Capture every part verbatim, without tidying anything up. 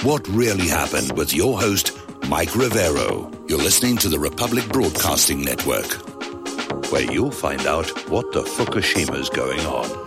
What really happened with your host, Mike Rivero. You're listening to the Republic Broadcasting Network, where you'll find out what the Fukushima's going on.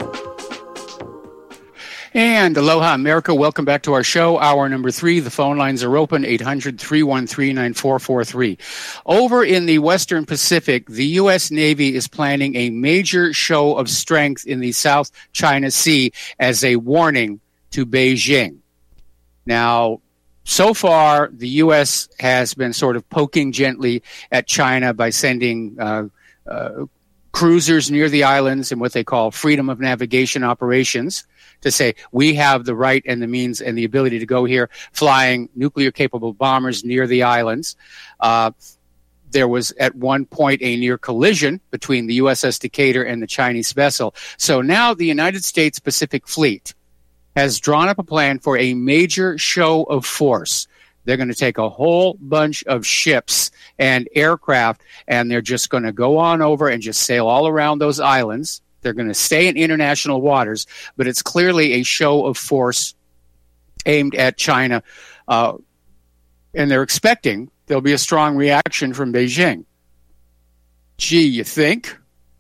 And aloha, America. Welcome back to our show, hour number three. The phone lines are open, eight hundred, three one three, nine four four three. Over in the Western Pacific, the U S. Navy is planning a major show of strength in the South China Sea as a warning to Beijing. Now, so far, the U S has been sort of poking gently at China by sending uh, uh, cruisers near the islands and what they call freedom of navigation operations, to say we have the right and the means and the ability to go here, flying nuclear-capable bombers near the islands. Uh, there was at one point a near collision between the U S S Decatur and the Chinese vessel. So now the United States Pacific Fleet has drawn up a plan for a major show of force. They're going to take a whole bunch of ships and aircraft, and they're just going to go on over and just sail all around those islands. They're going to stay in international waters, but it's clearly a show of force aimed at China, uh, and they're expecting there'll be a strong reaction from Beijing. Gee, you think?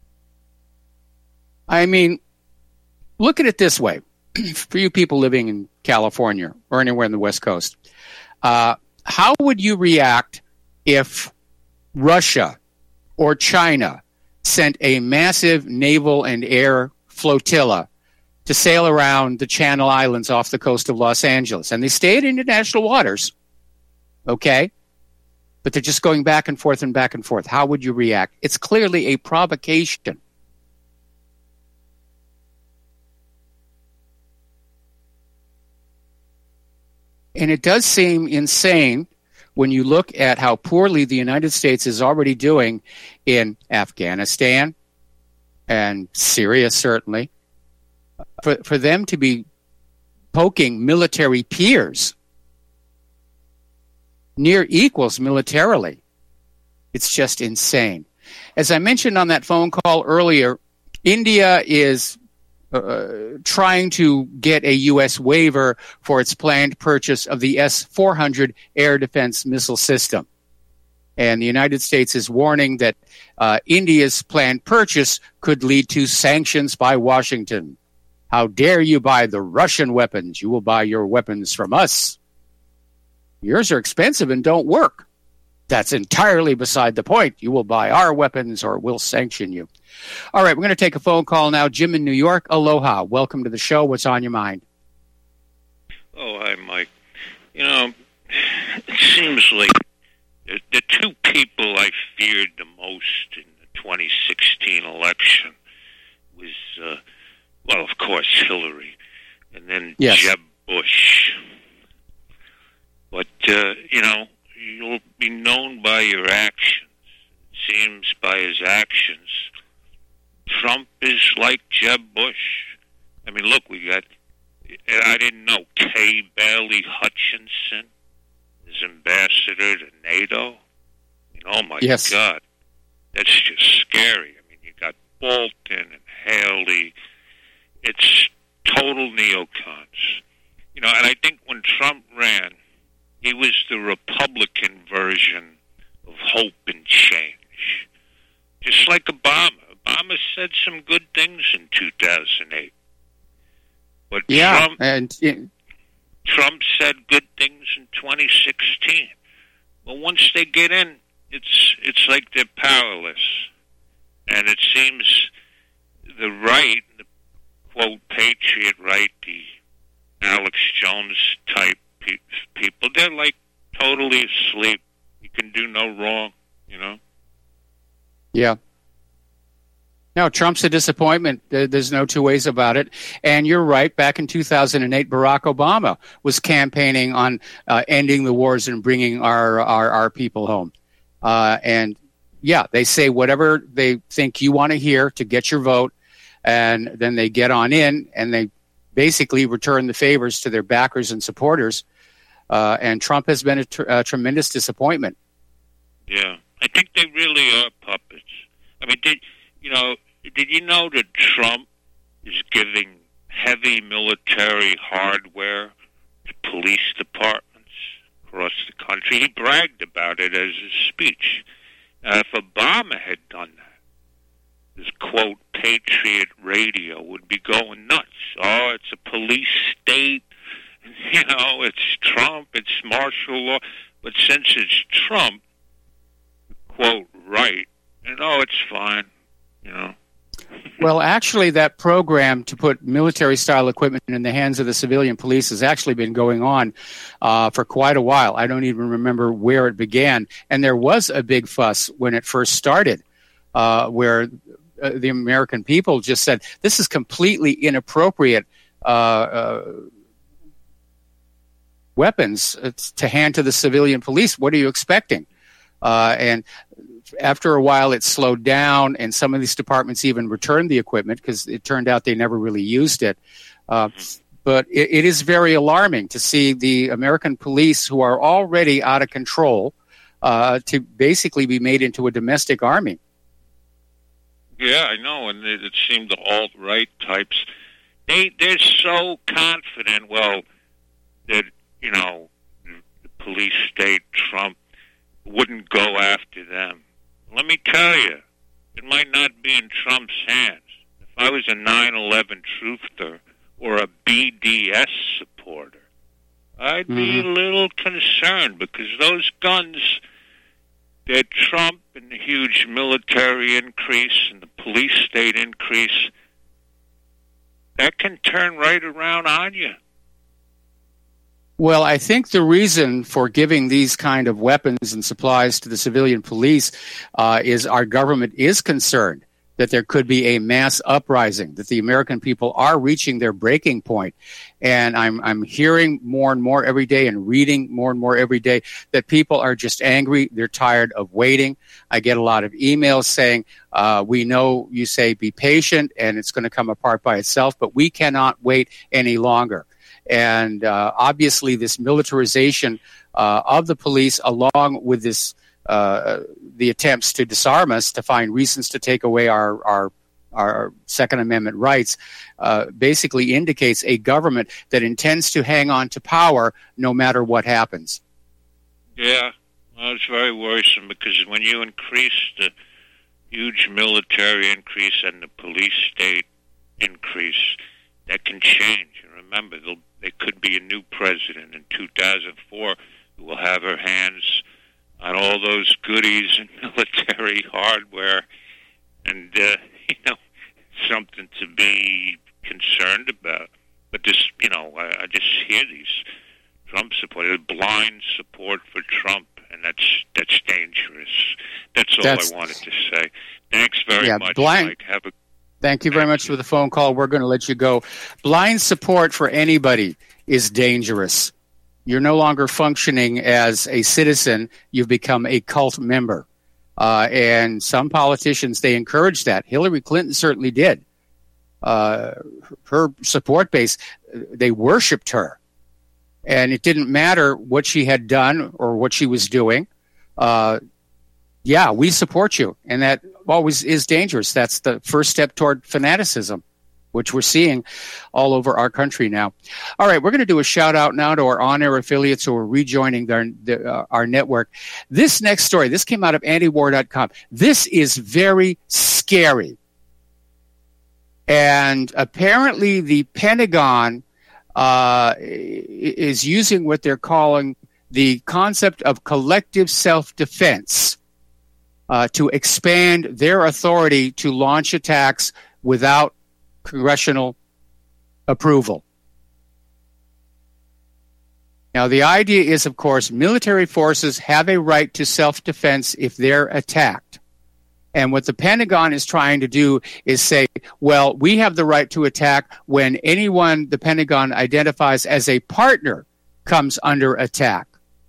I mean, look at it this way. For you people living in California or anywhere in the West Coast, uh, how would you react if Russia or China sent a massive naval and air flotilla to sail around the Channel Islands off the coast of Los Angeles? And they stay in international waters, okay? But they're just going back and forth and back and forth. How would you react? It's clearly a provocation. And it does seem insane when you look at how poorly the United States is already doing in Afghanistan and Syria, certainly, for, for them to be poking military peers, near equals militarily. It's just insane. As I mentioned on that phone call earlier, India is Uh, trying to get a U S waiver for its planned purchase of the S four hundred air defense missile system. And the United States is warning that uh, India's planned purchase could lead to sanctions by Washington. How dare you buy the Russian weapons? You will buy your weapons from us. Yours are expensive and don't work. That's entirely beside the point. You will buy our weapons or we'll sanction you. All right, we're going to take a phone call now. Jim in New York, aloha. Welcome to the show. What's on your mind? Oh, hi, Mike. You know, it seems like the, the two people I feared the most in the twenty sixteen election was, uh, well, of course, Hillary, and then yes. Jeb Bush. But, uh, you know, you'll be known by your actions. It seems by his actions, Trump is like Jeb Bush. I mean, look, we got, I didn't know, Kay Bailey Hutchinson is ambassador to NATO. I mean, oh, my yes. God. That's just scary. I mean, you got Bolton and Haley. It's total neocons. You know, and I think when Trump ran, he was the Republican version of hope and change. Just like Obama. Obama said some good things in two thousand eight. But yeah, Trump, and it, Trump said good things in twenty sixteen. But once they get in, it's it's like they're powerless. And it seems the right, the quote, patriot right, the Alex Jones type pe- people, they're like totally asleep. You can do no wrong, you know? Yeah. No, Trump's a disappointment. There's no two ways about it. And you're right. Back in two thousand eight, Barack Obama was campaigning on uh, ending the wars and bringing our our, our people home. Uh, and, yeah, they say whatever they think you want to hear to get your vote, and then they get on in, and they basically return the favors to their backers and supporters. Uh, and Trump has been a, tr- a tremendous disappointment. Yeah, I think they really are puppets. I mean, did you know? Did you know that Trump is giving heavy military hardware to police departments across the country. He bragged about it as a speech. Now, if Obama had done that, this, quote, Patriot Radio would be going nuts. Oh, it's a police state. You know, it's Trump, it's martial law. But since it's Trump, quote, right, and oh, it's fine, you know. Well, actually, that program to put military-style equipment in the hands of the civilian police has actually been going on uh, for quite a while. I don't even remember where it began. And there was a big fuss when it first started, uh, where uh, the American people just said, this is completely inappropriate uh, uh, weapons to hand to the civilian police. What are you expecting? Uh, and after a while, it slowed down, and some of these departments even returned the equipment because it turned out they never really used it. Uh, but it, it is very alarming to see the American police, who are already out of control, uh, to basically be made into a domestic army. Yeah, I know, and it, it seemed the alt-right types, they, they're so confident, well, that, you know, the police state, Trump, wouldn't go after them. Let me tell you, it might not be in Trump's hands. If I was a nine eleven truther or a B D S supporter, I'd mm-hmm. be a little concerned, because those guns that Trump and the huge military increase and the police state increase, that can turn right around on you. Well, I think the reason for giving these kind of weapons and supplies to the civilian police uh, is our government is concerned that there could be a mass uprising, that the American people are reaching their breaking point. And I'm I'm hearing more and more every day and reading more and more every day that people are just angry. They're tired of waiting. I get a lot of emails saying, uh, we know you say be patient and it's going to come apart by itself, but we cannot wait any longer. And uh, obviously this militarization uh, of the police, along with this uh, the attempts to disarm us, to find reasons to take away our our, our Second Amendment rights, uh, basically indicates a government that intends to hang on to power no matter what happens. Yeah, well, it's very worrisome, because when you increase the huge military increase and the police state increase, that can change. Remember, there could be a new president in two thousand four who will have her hands on all those goodies and military hardware, and, uh, you know, something to be concerned about. But this, you know, I, I just hear these Trump supporters, blind support for Trump, and that's that's dangerous. That's all that's, I wanted to say. Thanks very yeah, much, blind. Mike. Have a Thank you very much for the phone call. We're going to let you go. Blind support for anybody is dangerous. You're no longer functioning as a citizen. You've become a cult member. Uh, and some politicians, they encourage that. Hillary Clinton certainly did. Uh, her support base, they worshipped her. And it didn't matter what she had done or what she was doing. Uh, yeah, we support you. And that always is dangerous. That's the first step toward fanaticism, which we're seeing all over our country now. All right, we're going to do a shout out now to our on-air affiliates who are rejoining their, the, uh, our network. This next story, this came out of anti war dot com. This is very scary. And apparently the Pentagon uh, is using what they're calling the concept of collective self-defense uh, to expand their authority to launch attacks without congressional approval. Now, the idea is, of course, military forces have a right to self-defense if they're attacked. And what the Pentagon is trying to do is say, well, we have the right to attack when anyone the Pentagon identifies as a partner comes under attack.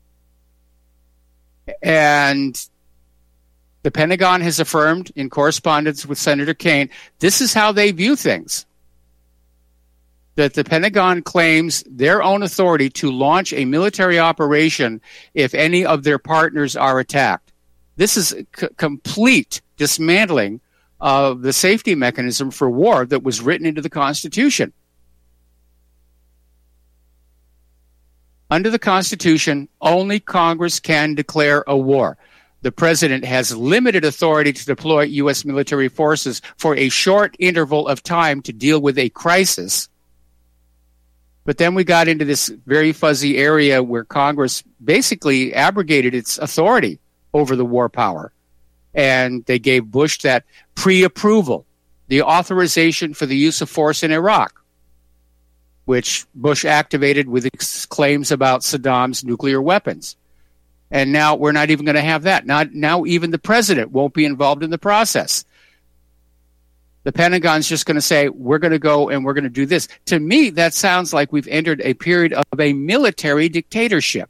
And the Pentagon has affirmed in correspondence with Senator Kaine, this is how they view things. That the Pentagon claims their own authority to launch a military operation if any of their partners are attacked. This is c- complete dismantling of the safety mechanism for war that was written into the Constitution. Under the Constitution, only Congress can declare a war. The president has limited authority to deploy U S military forces for a short interval of time to deal with a crisis. But then we got into this very fuzzy area where Congress basically abrogated its authority over the war power. And they gave Bush that pre-approval, the authorization for the use of force in Iraq, which Bush activated with its claims about Saddam's nuclear weapons. And now we're not even going to have that. Not, now even the president won't be involved in the process. The Pentagon's just going to say, we're going to go and we're going to do this. To me, that sounds like we've entered a period of a military dictatorship,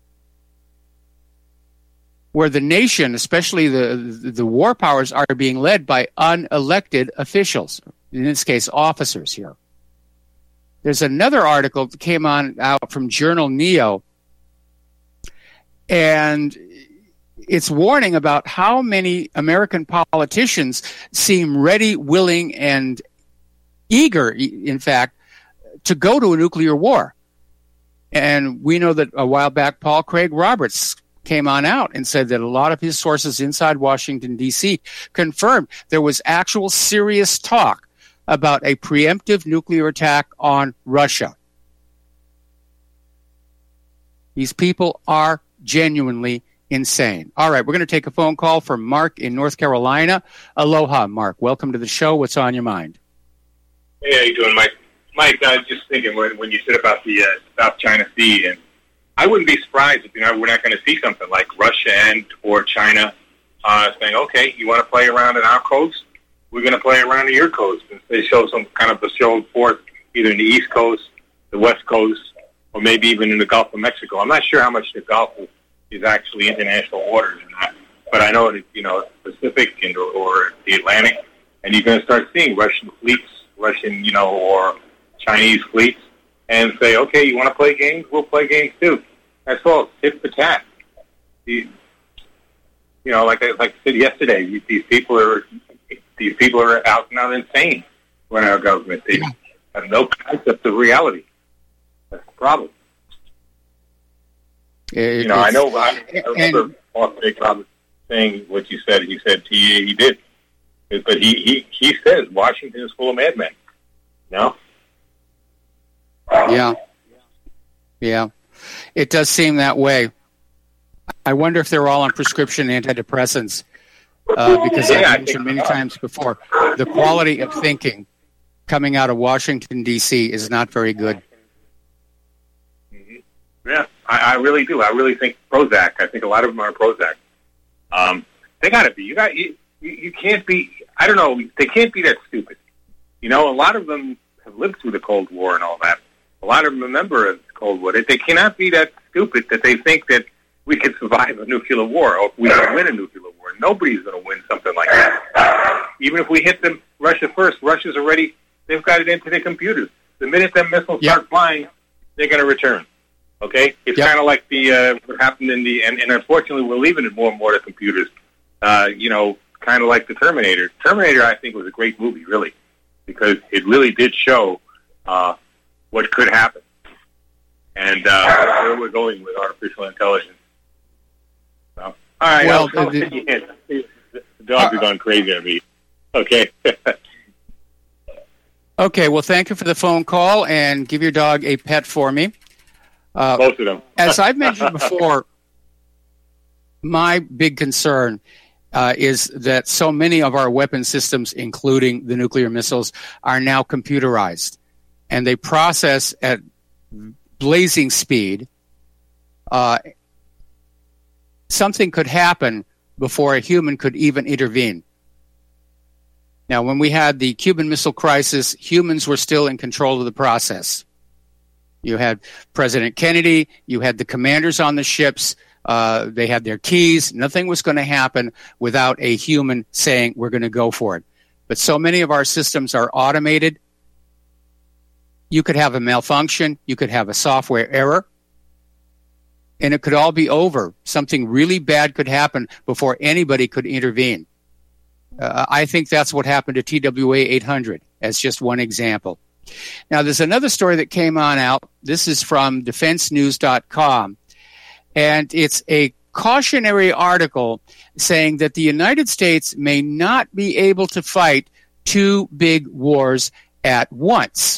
where the nation, especially the, the war powers, are being led by unelected officials, in this case, officers here. There's another article that came on out from Journal Neo, and it's warning about how many American politicians seem ready, willing, and eager, in fact, to go to a nuclear war. And we know that a while back, Paul Craig Roberts came on out and said that a lot of his sources inside Washington, D C confirmed there was actual serious talk about a preemptive nuclear attack on Russia. These people are genuinely insane. All right, we're going to take a phone call from Mark in North Carolina. Aloha, Mark. Welcome to the show. What's on your mind? Hey, how you doing, Mike? Mike, I was just thinking when, when you said about the uh, South China Sea, and I wouldn't be surprised if you know we're not going to see something like Russia and or China uh, saying, okay, you want to play around in our coast? We're going to play around in your coast. And they show some kind of a show of force either in the East Coast, the West Coast, or maybe even in the Gulf of Mexico. I'm not sure how much the Gulf is actually international waters or not, but I know that, you know, Pacific and, or, or the Atlantic, and you're going to start seeing Russian fleets, Russian, you know, or Chinese fleets, and say, okay, you want to play games? We'll play games too. That's all. Tit for tat. You know, like I, like I said yesterday, these people are these people are out and out insane running our government. They have no concept of reality. That's the problem. It, you know, I know. I, I remember Paul Craig Roberts saying what you said. He said he he did, but he he he says Washington is full of madmen. No. Yeah. Yeah. It does seem that way. I wonder if they're all on prescription antidepressants, uh, because yeah, I've mentioned many times before, the quality of thinking coming out of Washington, D C is not very good. Mm-hmm. Yeah, I, I really do. I really think Prozac. I think a lot of them are Prozac. Um, they got to be. You got you, you can't be. I don't know. They can't be that stupid. You know, a lot of them have lived through the Cold War and all that. A lot of them remember the Cold War. They cannot be that stupid that they think that we can survive a nuclear war or we can win a nuclear war. Nobody's going to win something like that. Even if we hit them, Russia first, Russia's already, they've got it into their computers. The minute them missiles yep. start flying, they're going to return. Okay? It's yep. kind of like the uh, what happened in the, and, and unfortunately we're leaving it more and more to computers. Uh, you know, kind of like the Terminator. Terminator, I think, was a great movie, really, because it really did show uh, what could happen. And uh, where we're going with artificial intelligence. So, all right, well, I'll, I'll the, the, the dogs uh, are going crazy on me. Okay. Okay, well, thank you for the phone call, and give your dog a pet for me. Uh, Both of them. As I've mentioned before, my big concern uh, is that so many of our weapon systems, including the nuclear missiles, are now computerized, and they process at blazing speed. Uh, something could happen before a human could even intervene. Now, when we had the Cuban Missile Crisis, humans were still in control of the process. You had President Kennedy, you had the commanders on the ships, uh, they had their keys. Nothing was going to happen without a human saying, we're going to go for it. But so many of our systems are automated. You could have a malfunction, you could have a software error, and it could all be over. Something really bad could happen before anybody could intervene. Uh, I think that's what happened to T W A eight hundred, as just one example. Now, there's another story that came on out. This is from defense news dot com, and it's a cautionary article saying that the United States may not be able to fight two big wars at once.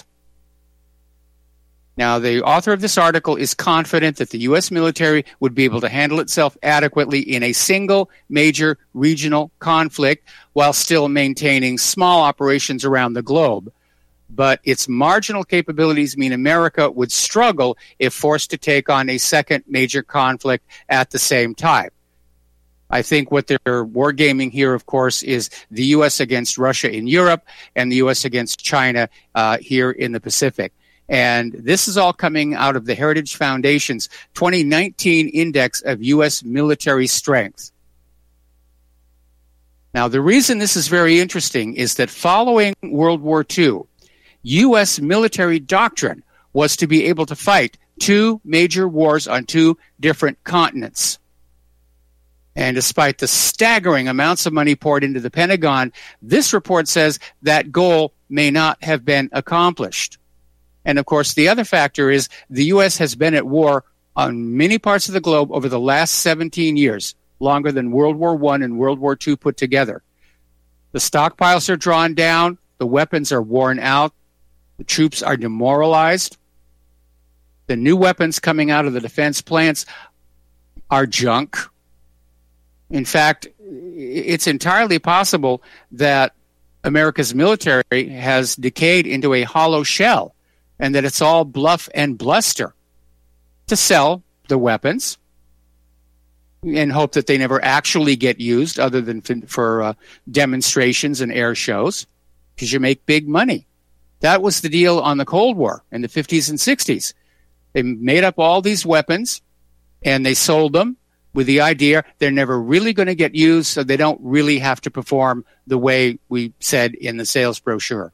Now, the author of this article is confident that the U S military would be able to handle itself adequately in a single major regional conflict while still maintaining small operations around the globe. But its marginal capabilities mean America would struggle if forced to take on a second major conflict at the same time. I think what they're wargaming here, of course, is the U S against Russia in Europe and the U S against China uh, here in the Pacific. And this is all coming out of the Heritage Foundation's twenty nineteen Index of U S Military Strength. Now, the reason this is very interesting is that following World War Two, U S military doctrine was to be able to fight two major wars on two different continents. And despite the staggering amounts of money poured into the Pentagon, this report says that goal may not have been accomplished. And of course, the other factor is the U S has been at war on many parts of the globe over the last seventeen years, longer than World War One and World War Two put together. The stockpiles are drawn down, the weapons are worn out, the troops are demoralized, the new weapons coming out of the defense plants are junk. In fact, it's entirely possible that America's military has decayed into a hollow shell and that it's all bluff and bluster to sell the weapons and hope that they never actually get used other than for uh, demonstrations and air shows, because you make big money. That was the deal on the Cold War in the fifties and sixties. They made up all these weapons and they sold them with the idea they're never really going to get used, so they don't really have to perform the way we said in the sales brochure.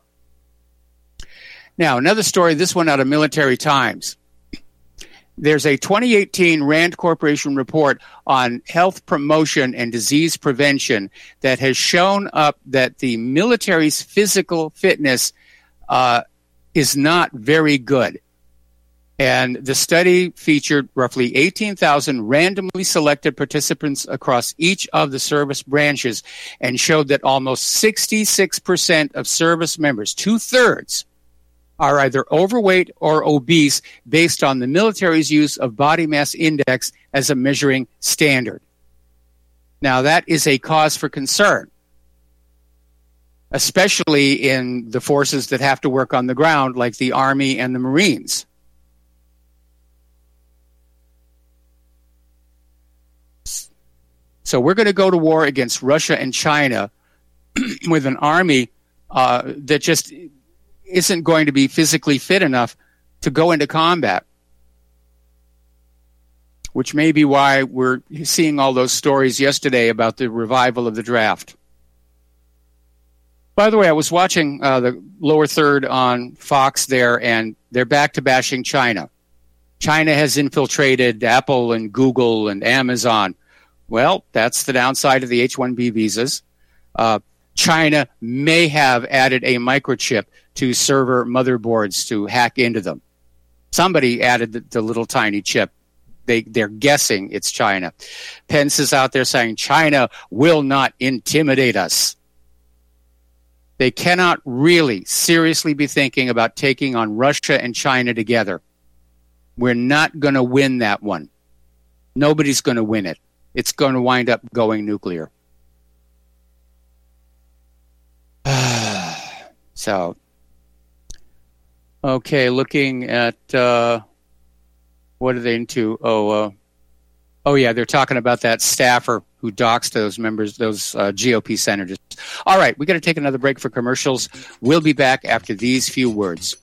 Now, another story, this one out of Military Times. There's a twenty eighteen Rand Corporation report on health promotion and disease prevention that has shown up that the military's physical fitness uh, is not very good. And the study featured roughly eighteen thousand randomly selected participants across each of the service branches and showed that almost sixty-six percent of service members, two-thirds, are either overweight or obese based on the military's use of body mass index as a measuring standard. Now, that is a cause for concern, especially in the forces that have to work on the ground, like the Army and the Marines. So we're going to go to war against Russia and China with an army uh, that just isn't going to be physically fit enough to go into combat, which may be why we're seeing all those stories yesterday about the revival of the draft. By the way, I was watching uh, the lower third on Fox there, and they're back to bashing China. China has infiltrated Apple and Google and Amazon. Well, that's the downside of the H one B visas. Uh, China may have added a microchip to server motherboards to hack into them. Somebody added the, the little tiny chip. They, they're guessing it's China. Pence is out there saying China will not intimidate us. They cannot really seriously be thinking about taking on Russia and China together. We're not going to win that one. Nobody's going to win it. It's going to wind up going nuclear. So, okay, looking at, uh, what are they into? Oh, uh, oh yeah, they're talking about that staffer who doxed those members, those uh, G O P senators. All right, we got to take another break for commercials. We'll be back after these few words.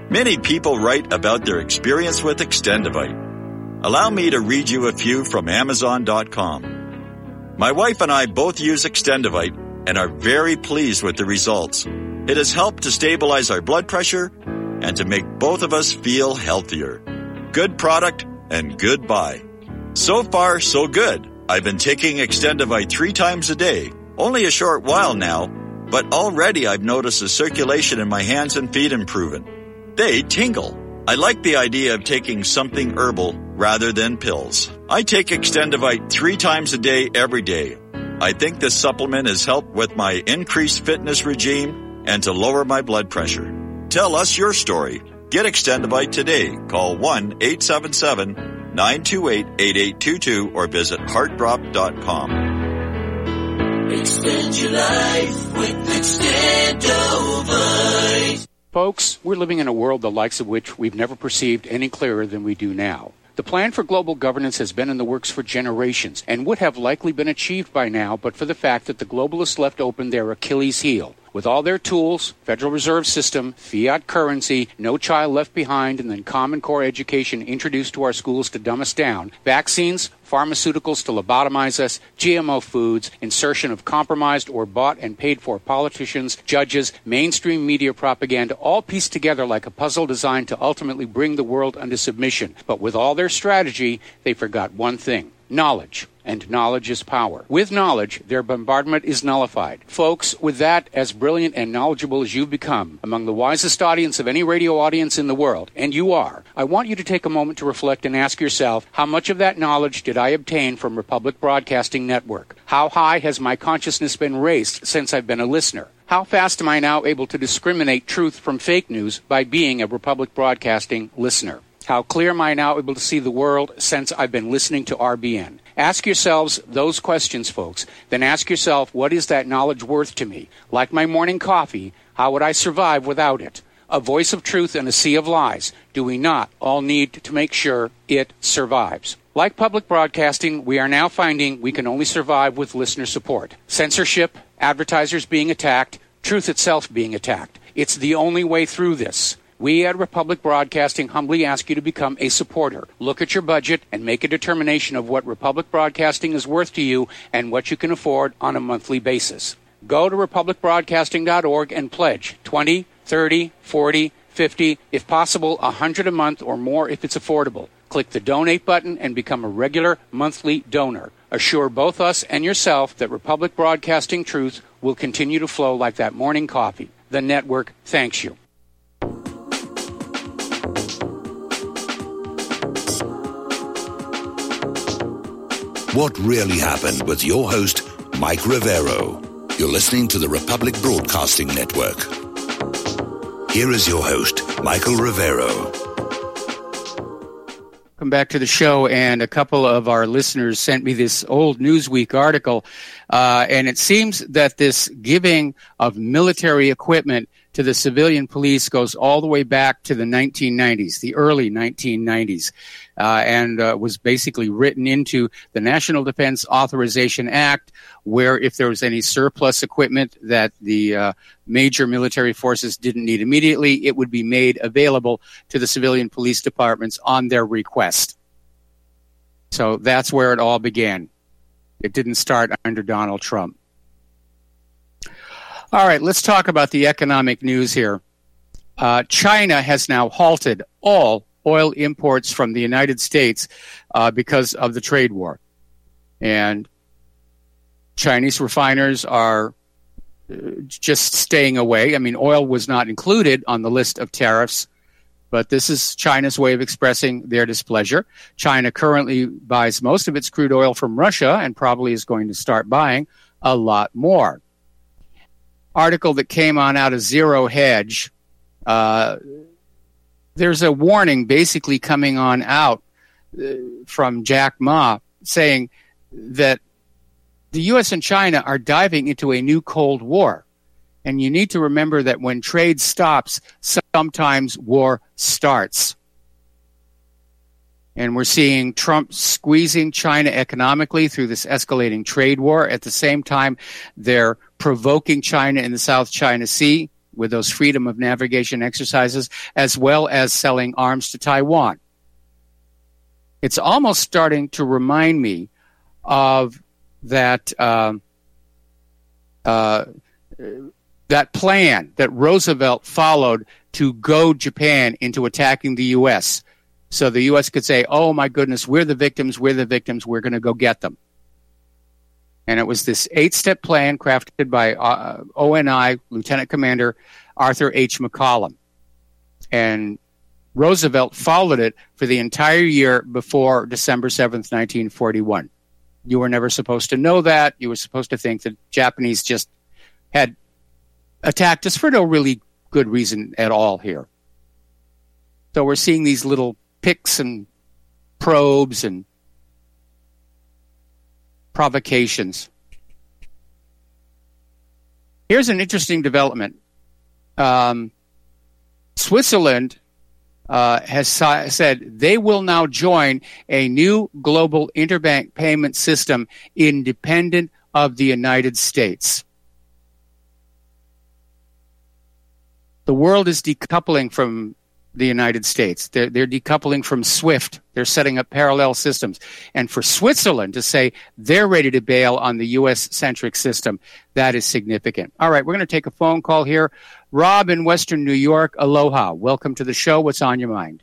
Many people write about their experience with Extendivite. Allow me to read you a few from Amazon dot com. My wife and I both use Extendivite and are very pleased with the results. It has helped to stabilize our blood pressure and to make both of us feel healthier. Good product and good buy. So far, so good. I've been taking Extendivite three times a day, only a short while now, but already I've noticed the circulation in my hands and feet improving. They tingle. I like the idea of taking something herbal rather than pills. I take Extendivite three times a day every day. I think this supplement has helped with my increased fitness regime and to lower my blood pressure. Tell us your story. Get Extendivite today. Call one eight seven seven, nine two eight, eight eight two two or visit heart drop dot com. Extend your life with Extendivite. Folks, we're living in a world the likes of which we've never perceived any clearer than we do now. The plan for global governance has been in the works for generations and would have likely been achieved by now but for the fact that the globalists left open their Achilles heel. With all their tools, Federal Reserve System, fiat currency, no child left behind, and then Common Core education introduced to our schools to dumb us down, vaccines, pharmaceuticals to lobotomize us, G M O foods, insertion of compromised or bought and paid for politicians, judges, mainstream media propaganda, all pieced together like a puzzle designed to ultimately bring the world under submission. But with all their strategy, they forgot one thing. Knowledge. And knowledge is power. With knowledge, their bombardment is nullified. Folks, with that, as brilliant and knowledgeable as you've become, among the wisest audience of any radio audience in the world, and you are, I want you to take a moment to reflect and ask yourself, how much of that knowledge did I obtain from Republic Broadcasting Network? How high has my consciousness been raised since I've been a listener? How fast am I now able to discriminate truth from fake news by being a Republic Broadcasting listener? How clear am I now able to see the world since I've been listening to R B N? Ask yourselves those questions, folks. Then ask yourself, what is that knowledge worth to me? Like my morning coffee, how would I survive without it? A voice of truth in a sea of lies. Do we not all need to make sure it survives? Like public broadcasting, we are now finding we can only survive with listener support. Censorship, advertisers being attacked, truth itself being attacked. It's the only way through this. We at Republic Broadcasting humbly ask you to become a supporter. Look at your budget and make a determination of what Republic Broadcasting is worth to you and what you can afford on a monthly basis. Go to republic broadcasting dot org and pledge twenty, thirty, forty, fifty, if possible, one hundred a month or more if it's affordable. Click the donate button and become a regular monthly donor. Assure both us and yourself that Republic Broadcasting truth will continue to flow like that morning coffee. The network thanks you. What Really Happened with your host, Mike Rivero. You're listening to the Republic Broadcasting Network. Here is your host, Michael Rivero. Come back to the show, and a couple of our listeners sent me this old Newsweek article, uh, and it seems that this giving of military equipment to the civilian police goes all the way back to the nineteen nineties, the early nineteen nineties, uh, and uh, was basically written into the National Defense Authorization Act, where if there was any surplus equipment that the uh, major military forces didn't need immediately, it would be made available to the civilian police departments on their request. So that's where it all began. It didn't start under Donald Trump. All right, let's talk about the economic news here. Uh, China has now halted all oil imports from the United States uh, because of the trade war. And Chinese refiners are uh, just staying away. I mean, oil was not included on the list of tariffs, but this is China's way of expressing their displeasure. China currently buys most of its crude oil from Russia and probably is going to start buying a lot more. Article that came on out of Zero Hedge, uh, there's a warning basically coming on out uh, from Jack Ma saying that the U S and China are diving into a new Cold War. And you need to remember that when trade stops, sometimes war starts. And we're seeing Trump squeezing China economically through this escalating trade war. At the same time, they're provoking China in the South China Sea with those freedom of navigation exercises, as well as selling arms to Taiwan. It's almost starting to remind me of that um, uh, that plan that Roosevelt followed to goad Japan into attacking the U S So the U S could say, oh, my goodness, we're the victims, we're the victims, we're going to go get them. And it was this eight-step plan crafted by uh, O N I Lieutenant Commander Arthur H. McCollum. And Roosevelt followed it for the entire year before December seventh, nineteen forty-one. You were never supposed to know that. You were supposed to think that Japanese just had attacked us for no really good reason at all here. So we're seeing these little picks and probes and provocations. Here's an interesting development. Um, Switzerland uh, has si- said they will now join a new global interbank payment system independent of the United States. The world is decoupling from the United States. They're, they're decoupling from SWIFT. They're setting up parallel systems. And for Switzerland to say they're ready to bail on the U S-centric system, that is significant. All right, we're going to take a phone call here. Rob in Western New York, aloha. Welcome to the show. What's on your mind?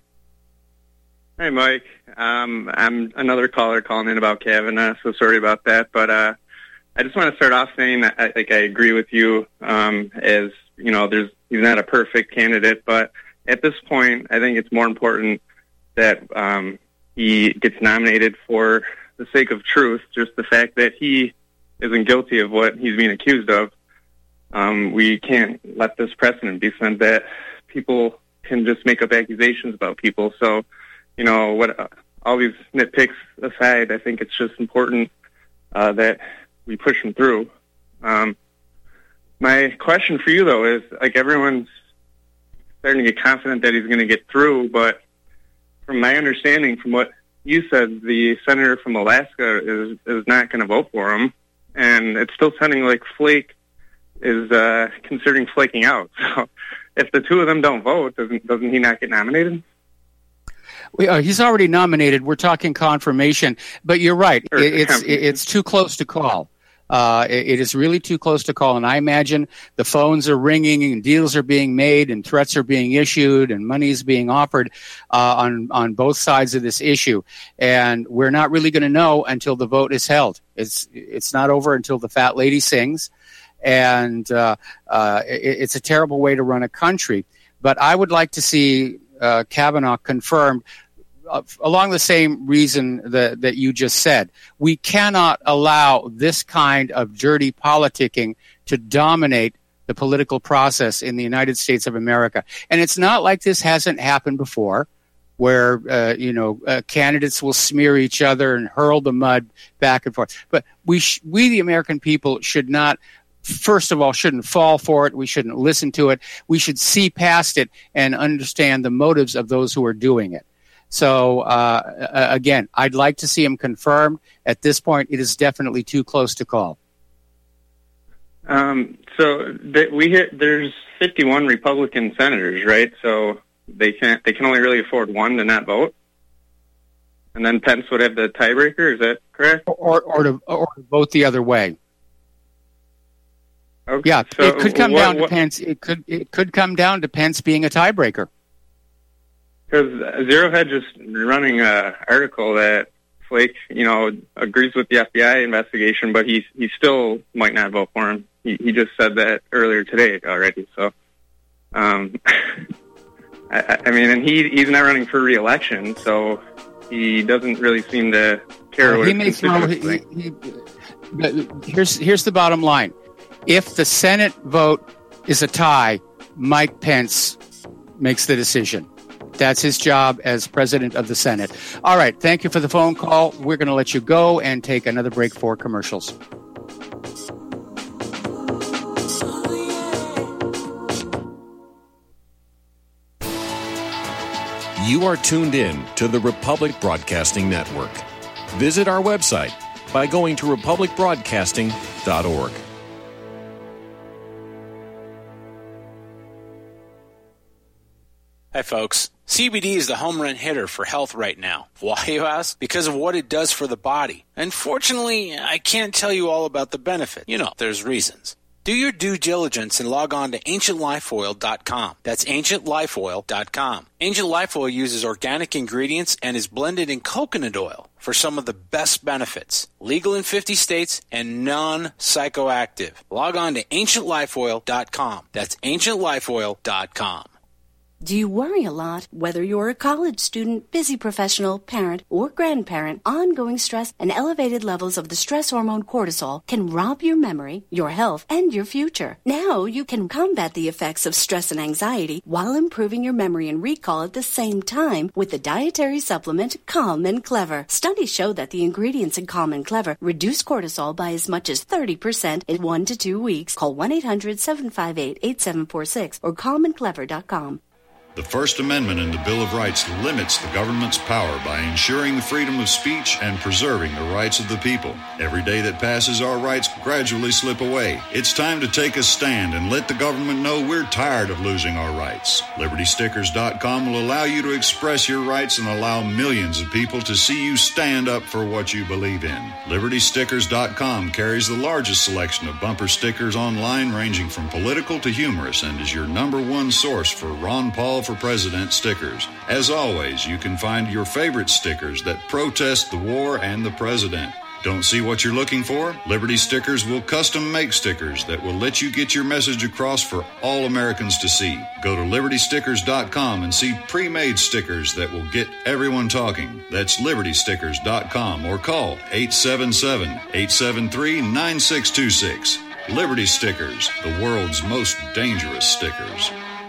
Hey, Mike. Um, I'm another caller calling in about Kavanaugh, so sorry about that. But uh, I just want to start off saying that I think I agree with you. Um, as you know, there's he's not a perfect candidate, but at this point, I think it's more important that um, he gets nominated for the sake of truth, just the fact that he isn't guilty of what he's being accused of. Um, we can't let this precedent be set that people can just make up accusations about people. So, you know, what uh, all these nitpicks aside, I think it's just important uh, that we push him through. Um, my question for you, though, is, like, everyone's starting to get confident that he's going to get through, but from my understanding, from what you said, the senator from Alaska is is not going to vote for him, and it's still sounding like Flake is uh, considering flaking out. So if the two of them don't vote, doesn't doesn't he not get nominated? We, uh, he's already nominated. We're talking confirmation, but you're right. Sure, It, it's it, it's too close to call. Uh, it, it is really too close to call, and I imagine the phones are ringing and deals are being made and threats are being issued and money is being offered uh, on on both sides of this issue. And we're not really going to know until the vote is held. It's it's not over until the fat lady sings, and uh, uh, it, it's a terrible way to run a country. But I would like to see uh, Kavanaugh confirmed. Uh, along the same reason that, that you just said. We cannot allow this kind of dirty politicking to dominate the political process in the United States of America. And it's not like this hasn't happened before, where, uh, you know, uh, candidates will smear each other and hurl the mud back and forth. But we, sh- we the American people, should not, first of all, shouldn't fall for it. We shouldn't listen to it. We should see past it and understand the motives of those who are doing it. So, uh, again, I'd like to see him confirmed. At this point, it is definitely too close to call. Um, so th- we hit, there's fifty-one Republican senators, right? So they can't, they can only really afford one to not vote. And then Pence would have the tiebreaker. Is that correct? Or, or to, or to vote the other way. Okay. Yeah, so it could come what, down to what, Pence. It could, it could come down to Pence being a tiebreaker. Because Zero Hedge is running an article that Flake, you know, agrees with the F B I investigation, but he he still might not vote for him. He he just said that earlier today already. So, um, I, I mean, and he he's not running for re-election, so he doesn't really seem to care. Uh, what he may throw. He, he, he, here's here's the bottom line: if the Senate vote is a tie, Mike Pence makes the decision. That's his job as president of the Senate. All right. Thank you for the phone call. We're going to let you go and take another break for commercials. You are tuned in to the Republic Broadcasting Network. Visit our website by going to republic broadcasting dot org. Hi, folks. C B D is the home run hitter for health right now. Why, you ask? Because of what it does for the body. Unfortunately, I can't tell you all about the benefit. You know, there's reasons. Do your due diligence and log on to ancient life oil dot com. That's ancient life oil dot com. Ancient Life Oil uses organic ingredients and is blended in coconut oil for some of the best benefits. Legal in fifty states and non-psychoactive. Log on to ancient life oil dot com. That's ancient life oil dot com. Do you worry a lot? Whether you're a college student, busy professional, parent, or grandparent, ongoing stress and elevated levels of the stress hormone cortisol can rob your memory, your health, and your future. Now you can combat the effects of stress and anxiety while improving your memory and recall at the same time with the dietary supplement Calm and Clever. Studies show that the ingredients in Calm and Clever reduce cortisol by as much as thirty percent in one to two weeks. Call one eight hundred seven five eight eight seven four six or calm and clever dot com. The First Amendment in the Bill of Rights limits the government's power by ensuring the freedom of speech and preserving the rights of the people. Every day that passes, our rights gradually slip away. It's time to take a stand and let the government know we're tired of losing our rights. Liberty Stickers dot com will allow you to express your rights and allow millions of people to see you stand up for what you believe in. Liberty Stickers dot com carries the largest selection of bumper stickers online, ranging from political to humorous, and is your number one source for Ron Paul for President stickers. As always, you can find your favorite stickers that protest the war and the president. Don't see what you're looking for? Liberty Stickers will custom make stickers that will let you get your message across for all Americans to see. Go to Liberty Stickers dot com and see pre-made stickers that will get everyone talking. That's Liberty Stickers dot com or call eight seven seven, eight seven three, nine six two six. Liberty Stickers, the world's most dangerous stickers.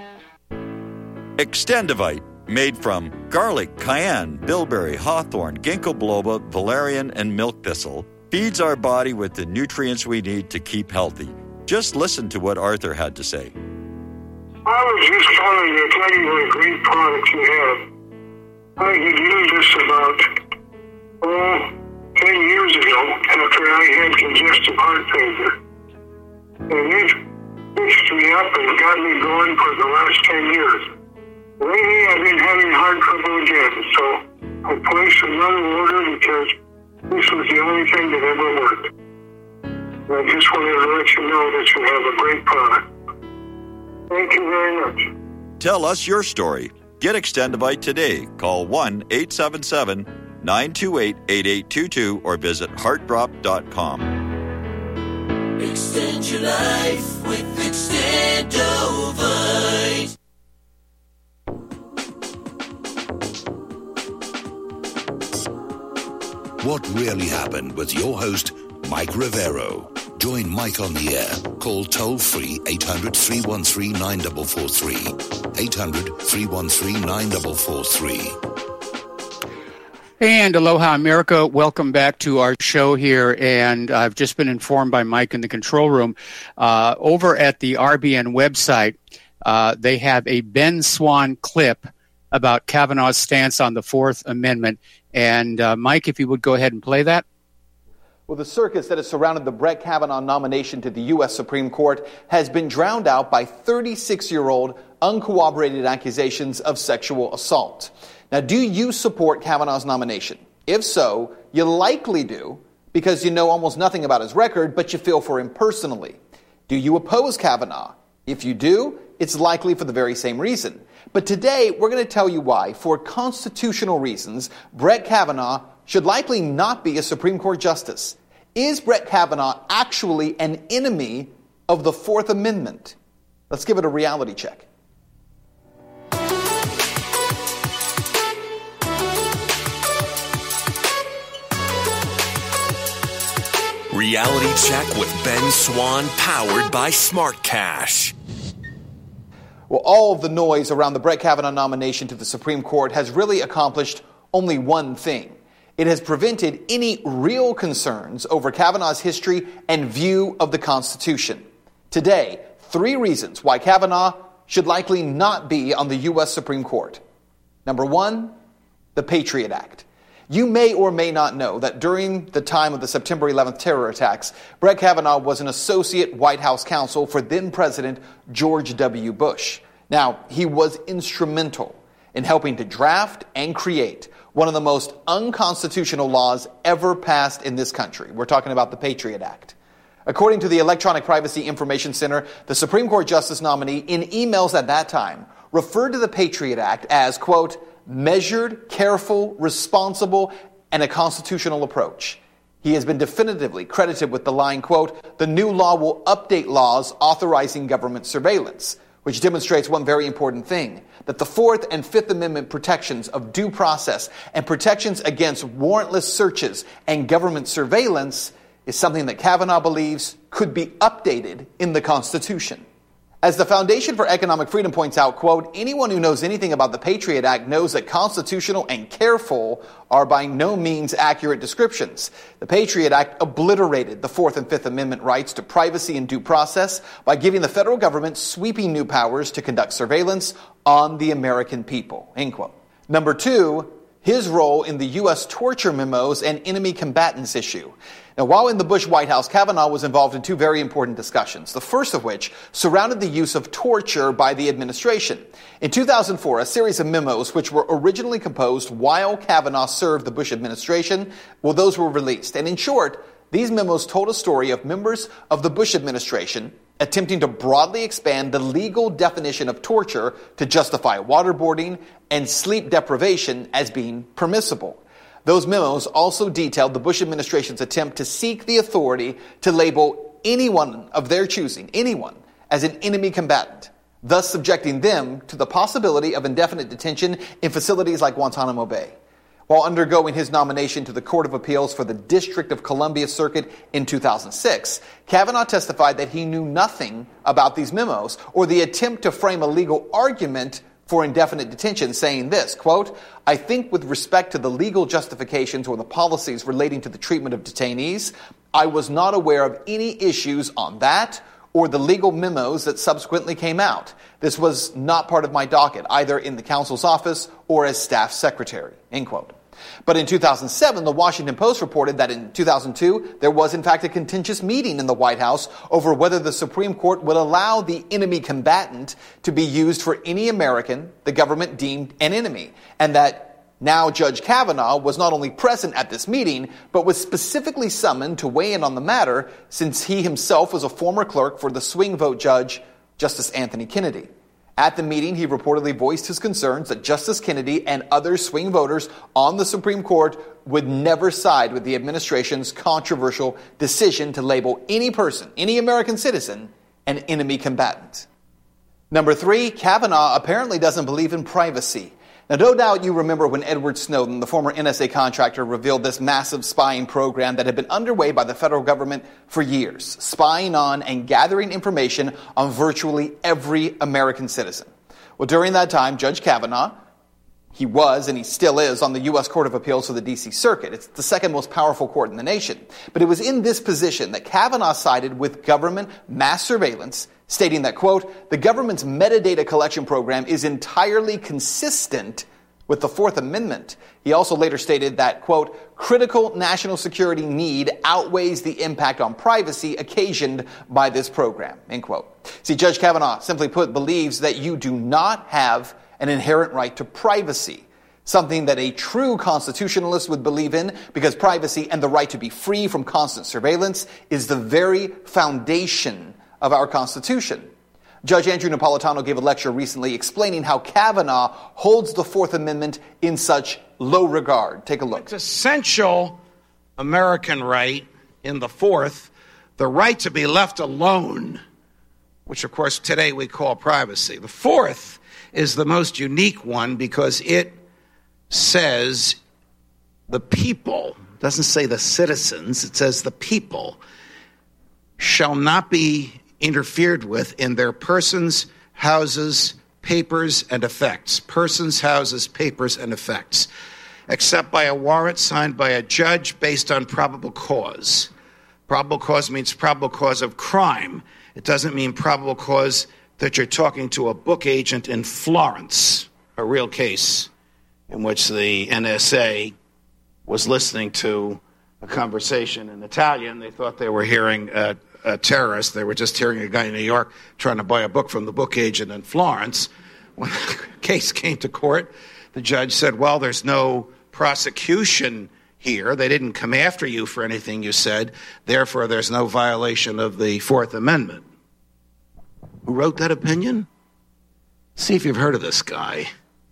Extendivite, made from garlic, cayenne, bilberry, hawthorn, ginkgo biloba, valerian, and milk thistle, feeds our body with the nutrients we need to keep healthy. Just listen to what Arthur had to say. I was just calling to tell you what a great product you have. I had used this about, oh, ten years ago after I had congestive heart failure. And it fixed me up and got me going for the last ten years. Lately, I've been having heart trouble again, so I placed another order because this was the only thing that ever worked. And I just wanted to let you know that you have a great product. Thank you very much. Tell us your story. Get Extendivite today. Call one eight seven seven, nine two eight, eight eight two two or visit heart drop dot com. Extend your life with Extendivite. What really happened with your host, Mike Rivero. Join Mike on the air. Call toll-free eight hundred, three one three, nine four four three. eight hundred, three one three, nine four four three. And aloha, America. Welcome back to our show here. And I've just been informed by Mike in the control room. Uh, over at the R B N website, uh, they have a Ben Swann clip about Kavanaugh's stance on the Fourth Amendment. And uh, Mike, if you would go ahead and play that. Well, the circus that has surrounded the Brett Kavanaugh nomination to the U S Supreme Court has been drowned out by thirty-six-year-old uncorroborated accusations of sexual assault. Now, do you support Kavanaugh's nomination? If so, you likely do because you know almost nothing about his record, but you feel for him personally. Do you oppose Kavanaugh? If you do, it's likely for the very same reason. But today, we're going to tell you why, for constitutional reasons, Brett Kavanaugh should likely not be a Supreme Court justice. Is Brett Kavanaugh actually an enemy of the Fourth Amendment? Let's give it a reality check. Reality Check with Ben Swann, powered by Smart Cash. Well, all of the noise around the Brett Kavanaugh nomination to the Supreme Court has really accomplished only one thing. It has prevented any real concerns over Kavanaugh's history and view of the Constitution. Today, three reasons why Kavanaugh should likely not be on the U S Supreme Court. Number one, the Patriot Act. You may or may not know that during the time of the September eleventh terror attacks, Brett Kavanaugh was an associate White House counsel for then-President George W. Bush. Now, he was instrumental in helping to draft and create one of the most unconstitutional laws ever passed in this country. We're talking about the Patriot Act. According to the Electronic Privacy Information Center, the Supreme Court justice nominee, in emails at that time, referred to the Patriot Act as, quote, measured, careful, responsible, and a constitutional approach. He has been definitively credited with the line, quote, the new law will update laws authorizing government surveillance, which demonstrates one very important thing, that the Fourth and Fifth Amendment protections of due process and protections against warrantless searches and government surveillance is something that Kavanaugh believes could be updated in the Constitution. As the Foundation for Economic Freedom points out, quote, anyone who knows anything about the Patriot Act knows that constitutional and careful are by no means accurate descriptions. The Patriot Act obliterated the Fourth and Fifth Amendment rights to privacy and due process by giving the federal government sweeping new powers to conduct surveillance on the American people, end quote. Number two, his role in the U S torture memos and enemy combatants issue. Now, while in the Bush White House, Kavanaugh was involved in two very important discussions, the first of which surrounded the use of torture by the administration. In two thousand four, a series of memos which were originally composed while Kavanaugh served the Bush administration, well, those were released. And in short, these memos told a story of members of the Bush administration attempting to broadly expand the legal definition of torture to justify waterboarding and sleep deprivation as permissible. permissible. Those memos also detailed the Bush administration's attempt to seek the authority to label anyone of their choosing, anyone, as an enemy combatant, thus subjecting them to the possibility of indefinite detention in facilities like Guantanamo Bay. While undergoing his nomination to the Court of Appeals for the District of Columbia Circuit in two thousand six, Kavanaugh testified that he knew nothing about these memos or the attempt to frame a legal argument for indefinite detention, saying this, quote, I think with respect to the legal justifications or the policies relating to the treatment of detainees, I was not aware of any issues on that or the legal memos that subsequently came out. This was not part of my docket, either in the counsel's office or as staff secretary, end quote. But in two thousand seven, the Washington Post reported that in two thousand two, there was in fact a contentious meeting in the White House over whether the Supreme Court would allow the enemy combatant to be used for any American the government deemed an enemy, and that now Judge Kavanaugh was not only present at this meeting, but was specifically summoned to weigh in on the matter since he himself was a former clerk for the swing vote judge, Justice Anthony Kennedy. At the meeting, he reportedly voiced his concerns that Justice Kennedy and other swing voters on the Supreme Court would never side with the administration's controversial decision to label any person, any American citizen, an enemy combatant. Number three, Kavanaugh apparently doesn't believe in privacy. Now, no doubt you remember when Edward Snowden, the former N S A contractor, revealed this massive spying program that had been underway by the federal government for years, spying on and gathering information on virtually every American citizen. Well, during that time, Judge Kavanaugh, he was and he still is on the U S Court of Appeals for the D C Circuit. It's the second most powerful court in the nation. But it was in this position that Kavanaugh sided with government mass surveillance, stating that, quote, the government's metadata collection program is entirely consistent with the Fourth Amendment. He also later stated that, quote, critical national security need outweighs the impact on privacy occasioned by this program, end quote. See, Judge Kavanaugh, simply put, believes that you do not have an inherent right to privacy, something that a true constitutionalist would believe in, because privacy and the right to be free from constant surveillance is the very foundation of our Constitution. Judge Andrew Napolitano gave a lecture recently explaining how Kavanaugh holds the Fourth Amendment in such low regard. Take a look. It's essential American right in the Fourth, the right to be left alone, which of course today we call privacy. The Fourth is the most unique one because it says the people, doesn't say the citizens, it says the people shall not be interfered with in their persons, houses, papers, and effects. Persons, houses, papers, and effects, except by a warrant signed by a judge based on probable cause. Probable cause means probable cause of crime. It doesn't mean probable cause that you're talking to a book agent in Florence, a real case in which the N S A was listening to a conversation in Italian. They thought they were hearing a, a terrorist. They were just hearing a guy in New York trying to buy a book from the book agent in Florence. When the case came to court, the judge said, well, there's no prosecution here. They didn't come after you for anything you said. Therefore, there's no violation of the Fourth Amendment. Who wrote that opinion? See if you've heard of this guy.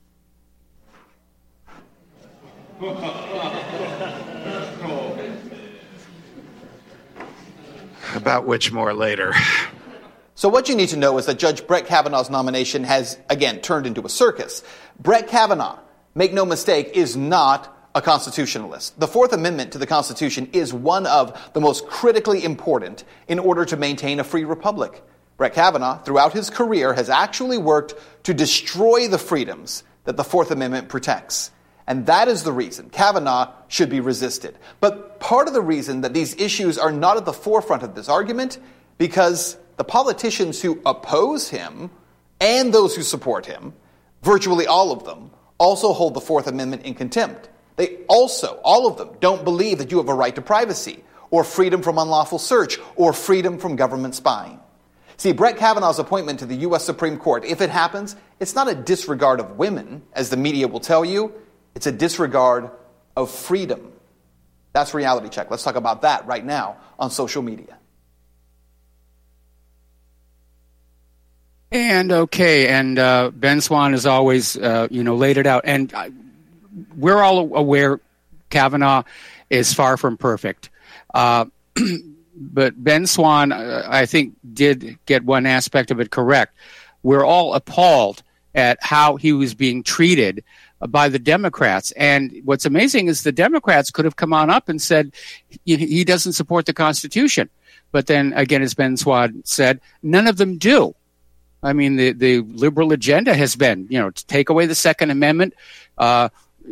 About which more later. So what you need to know is that Judge Brett Kavanaugh's nomination has, again, turned into a circus. Brett Kavanaugh, make no mistake, is not a constitutionalist. The Fourth Amendment to the Constitution is one of the most critically important in order to maintain a free republic. Brett Kavanaugh, throughout his career, has actually worked to destroy the freedoms that the Fourth Amendment protects. And that is the reason Kavanaugh should be resisted. But part of the reason that these issues are not at the forefront of this argument, because the politicians who oppose him and those who support him, virtually all of them, also hold the Fourth Amendment in contempt. They also, all of them, don't believe that you have a right to privacy, or freedom from unlawful search, or freedom from government spying. See, Brett Kavanaugh's appointment to the U S Supreme Court, if it happens, it's not a disregard of women, as the media will tell you. It's a disregard of freedom. That's Reality Check. Let's talk about that right now on social media. And okay, and uh, Ben Swann has always, uh, you know, laid it out. And uh, we're all aware Kavanaugh is far from perfect. Uh, but Ben Swann, uh, I think, did get one aspect of it correct. We're all appalled at how he was being treated by the Democrats. And what's amazing is the Democrats could have come on up and said he, he doesn't support the Constitution. But then, again, as Ben Swann said, none of them do. I mean, the, the liberal agenda has been, you know, to take away the Second Amendment. Uh,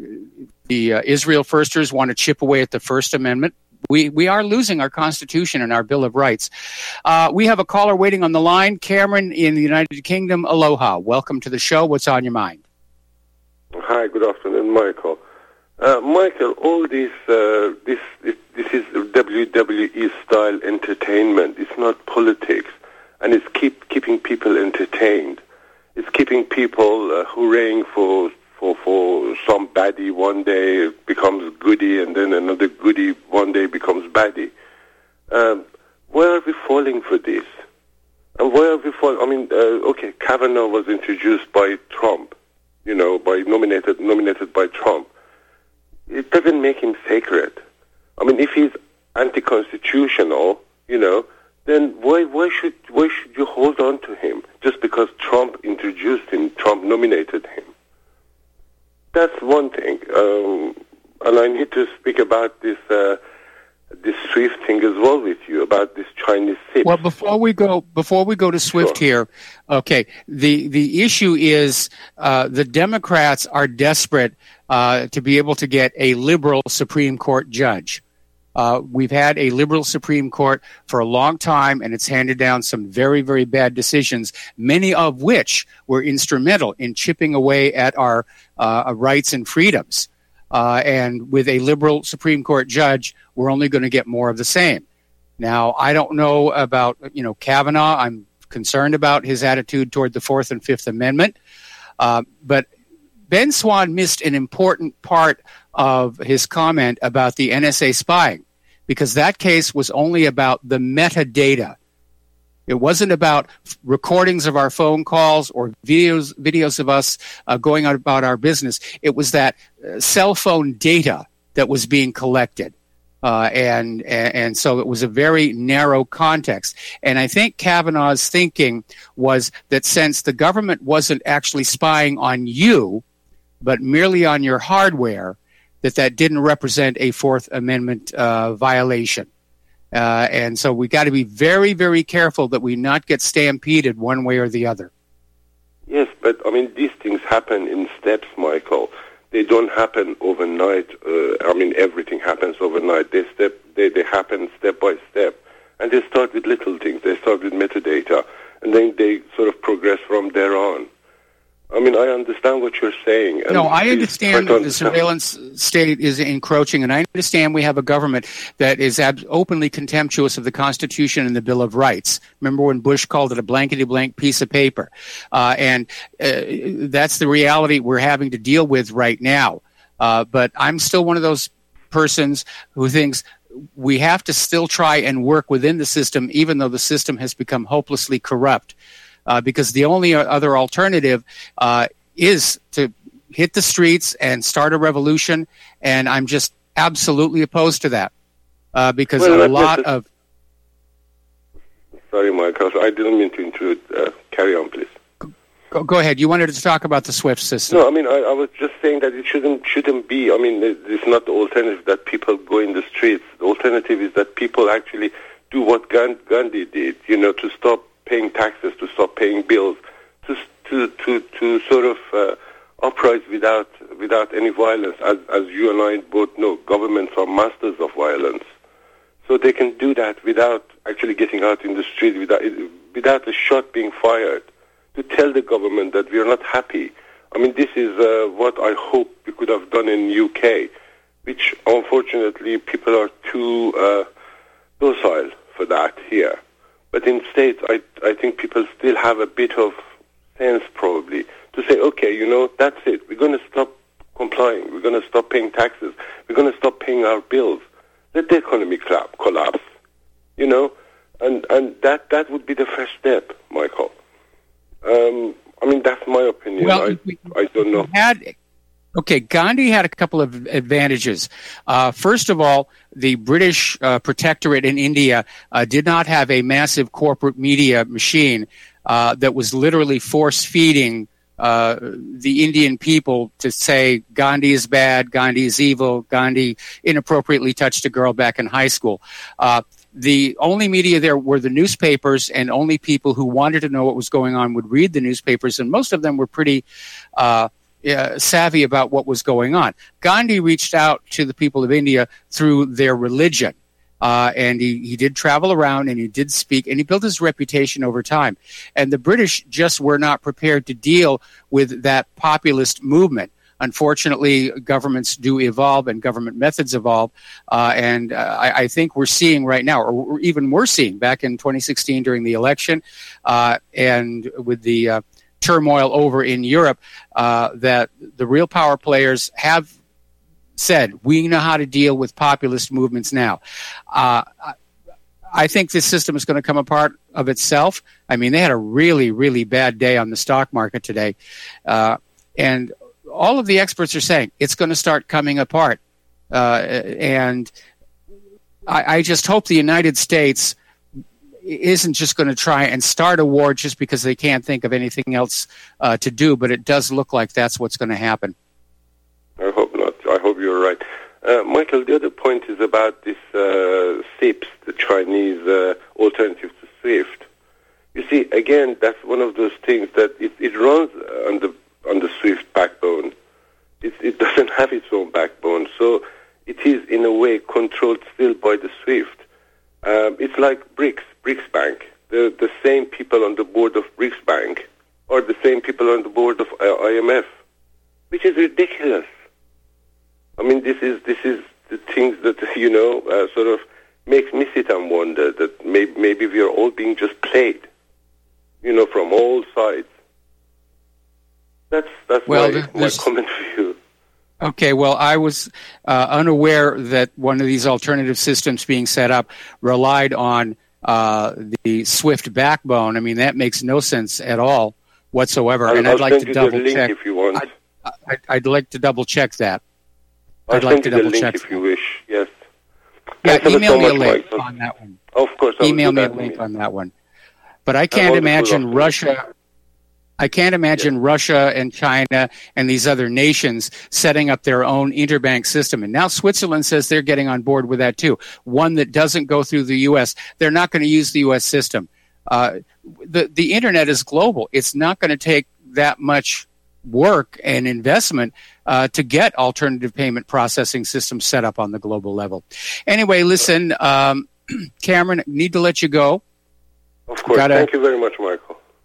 the uh, Israel Firsters want to chip away at the First Amendment. We we are losing our Constitution and our Bill of Rights. Uh, we have a caller waiting on the line. Cameron in the United Kingdom. Aloha. Welcome to the show. What's on your mind? Hi, good afternoon, Michael. Uh, Michael, all this, uh, this, this, this is W W E style entertainment. It's not politics. And it's keep keeping people entertained. It's keeping people uh, hurraying for, for for some baddie one day becomes goody, and then another goody one day becomes baddie. Um, where are we falling for this? And where are we falling? I mean, uh, okay, Kavanaugh was introduced by Trump, you know, by nominated nominated by Trump. It doesn't make him sacred. I mean, if he's anti-constitutional, you know, then why why should why should you hold on to him just because Trump introduced him, Trump nominated him? That's one thing, um, and I need to speak about this uh, this SWIFT thing as well with you about this Chinese S I P. Well, before we go before we go to SWIFT sure. here, okay, the the issue is uh, the Democrats are desperate uh, to be able to get a liberal Supreme Court judge. Uh, we've had a liberal Supreme Court for a long time, and it's handed down some very, very bad decisions, many of which were instrumental in chipping away at our uh, rights and freedoms. Uh, and with a liberal Supreme Court judge, we're only going to get more of the same. Now, I don't know about, you know, Kavanaugh. I'm concerned about his attitude toward the Fourth and Fifth Amendment. Uh, but Ben Swann missed an important part of his comment about the N S A spying, because that case was only about the metadata. It wasn't about recordings of our phone calls or videos videos of us uh, going on about our business. It was that uh, cell phone data that was being collected. Uh, and, and and so it was a very narrow context. And I think Kavanaugh's thinking was that since the government wasn't actually spying on you, but merely on your hardware, that that didn't represent a Fourth Amendment uh, violation. Uh, and so we got to be very, very careful that we not get stampeded one way or the other. Yes, but, I mean, these things happen in steps, Michael. They don't happen overnight. Uh, I mean, everything happens overnight. They step. They, they happen step by step. And they start with little things. They start with metadata. And then they sort of progress from there on. I mean, I understand what you're saying. No, I understand the surveillance state is encroaching, and I understand we have a government that is ab- openly contemptuous of the Constitution and the Bill of Rights. Remember when Bush called it a blankety-blank piece of paper? Uh, and uh, that's the reality we're having to deal with right now. Uh, but I'm still one of those persons who thinks we have to still try and work within the system, even though the system has become hopelessly corrupt. Uh, because the only other alternative uh, is to hit the streets and start a revolution, and I'm just absolutely opposed to that uh, because well, a lot just, of... Sorry, Michael, I didn't mean to intrude. Uh, carry on, please. Go, go ahead. You wanted to talk about the SWIFT system. No, I mean, I, I was just saying that it shouldn't shouldn't be. I mean, it, it's not the alternative that people go in the streets. The alternative is that people actually do what Gandhi did, you know, to stop paying taxes, to stop paying bills, to to to, to sort of uh, uprise without without any violence. As as you and I both know, governments are masters of violence, so they can do that without actually getting out in the street, without without a shot being fired, to tell the government that we are not happy. I mean, this is uh, what I hope we could have done in the U K, which unfortunately people are too uh, docile for that here. But in States, I, I think people still have a bit of sense, probably, to say, okay, you know, that's it. We're going to stop complying. We're going to stop paying taxes. We're going to stop paying our bills. Let the economy collapse, you know? And and that, that would be the first step, Michael. Um, I mean, that's my opinion. Well, I, we, I don't know. Had, okay, Gandhi had a couple of advantages. Uh, first of all, the British uh, protectorate in India uh, did not have a massive corporate media machine uh, that was literally force-feeding uh, the Indian people to say Gandhi is bad, Gandhi is evil, Gandhi inappropriately touched a girl back in high school. Uh, the only media there were the newspapers, and only people who wanted to know what was going on would read the newspapers, and most of them were pretty uh, uh, savvy about what was going on. Gandhi reached out to the people of India through their religion, uh, and he, he did travel around, and he did speak, and he built his reputation over time. And the British just were not prepared to deal with that populist movement. Unfortunately, governments do evolve and government methods evolve, uh, and uh, I, I think we're seeing right now, or even we're seeing back in twenty sixteen during the election uh, and with the uh, turmoil over in Europe, uh, that the real power players have said, we know how to deal with populist movements now. Uh, I think this system is going to come apart of itself. I mean, they had a really, really bad day on the stock market today, uh, and all of the experts are saying it's going to start coming apart. Uh, and I, I just hope the United States isn't just going to try and start a war just because they can't think of anything else uh, to do, but it does look like that's what's going to happen. I hope not. I hope you're right. Uh, Michael, the other point is about this uh, S I P S, the Chinese uh, alternative to SWIFT. You see, again, that's one of those things that it, it runs on the on the SWIFT backbone. It, it doesn't have its own backbone, so it is in a way controlled still by the SWIFT. Um, it's like BRICS, BRICS Bank. The the same people on the board of BRICS Bank are the same people on the board of uh, I M F, which is ridiculous. I mean, this is this is the things that, you know, uh, sort of makes me sit and wonder that maybe, maybe we are all being just played, you know, from all sides. That's that's well, my, my comment for you. Okay, well, I was uh, unaware that one of these alternative systems being set up relied on uh, the SWIFT backbone. I mean, that makes no sense at all whatsoever. I'll, and I'll I'd like send to you double the link check. if you want. I'd, I'd, I'd like to double check that. I'll I'd like send to you double the link check if you wish. Yes. Yeah, Thanks email so me a much, link Michael. on that one. Of course, I will email do me a that. link on that one. But I can't imagine afternoon. Russia. I can't imagine yes. Russia and China and these other nations setting up their own interbank system. And now Switzerland says they're getting on board with that too. One that doesn't go through the U S. They're not going to use the U S system. Uh, the the internet is global. It's not going to take that much work and investment uh, to get alternative payment processing systems set up on the global level. Anyway, listen, um, Cameron, need to let you go. Of course. Gotta, Thank you very much, Michael.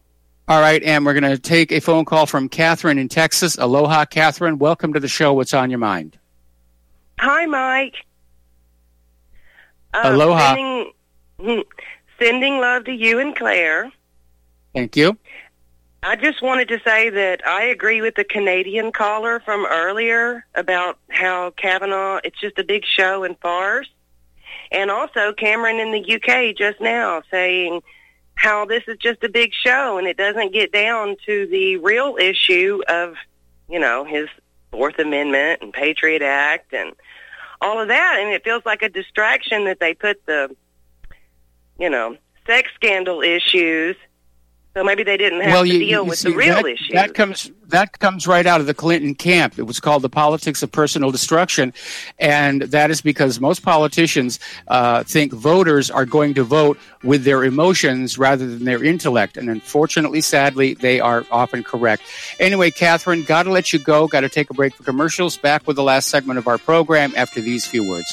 All right, and we're going to take a phone call from Catherine in Texas. Aloha, Catherine. Welcome to the show. What's on your mind? Hi, Mike. Uh, Aloha. Sending, sending love to you and Claire. Thank you. I just wanted to say that I agree with the Canadian caller from earlier about how Kavanaugh, it's just a big show and farce. And also Cameron in the U K just now saying how this is just a big show and it doesn't get down to the real issue of, you know, his Fourth Amendment and Patriot Act and all of that. And it feels like a distraction that they put the, you know, sex scandal issues. So maybe they didn't have well, to you, deal you with see, the real that, issues. That comes that comes right out of the Clinton camp. It was called the politics of personal destruction, and that is because most politicians uh, think voters are going to vote with their emotions rather than their intellect. And unfortunately, sadly, they are often correct. Anyway, Catherine, got to let you go. Got to take a break for commercials. Back with the last segment of our program after these few words.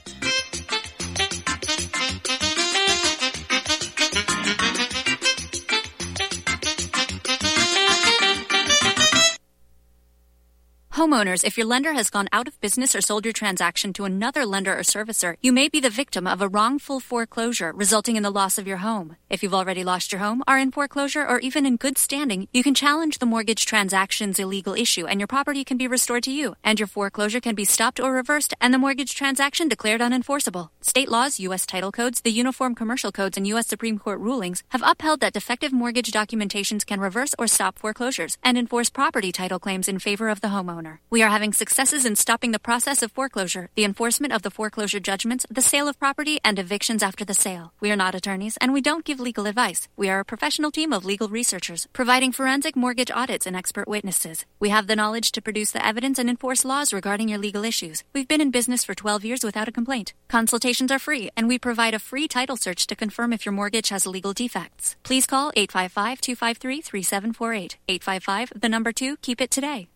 Homeowners, if your lender has gone out of business or sold your transaction to another lender or servicer, you may be the victim of a wrongful foreclosure resulting in the loss of your home. If you've already lost your home, are in foreclosure, or even in good standing, you can challenge the mortgage transaction's illegal issue and your property can be restored to you, and your foreclosure can be stopped or reversed and the mortgage transaction declared unenforceable. State laws, U S title codes, the Uniform Commercial Codes, and U S Supreme Court rulings have upheld that defective mortgage documentations can reverse or stop foreclosures and enforce property title claims in favor of the homeowner. We are having successes in stopping the process of foreclosure, the enforcement of the foreclosure judgments, the sale of property, and evictions after the sale. We are not attorneys, and we don't give legal advice. We are a professional team of legal researchers, providing forensic mortgage audits and expert witnesses. We have the knowledge to produce the evidence and enforce laws regarding your legal issues. We've been in business for twelve years without a complaint. Consultations are free, and we provide a free title search to confirm if your mortgage has legal defects. Please call eight five five, two five three, three seven four eight. eight five five, the number two, keep it today.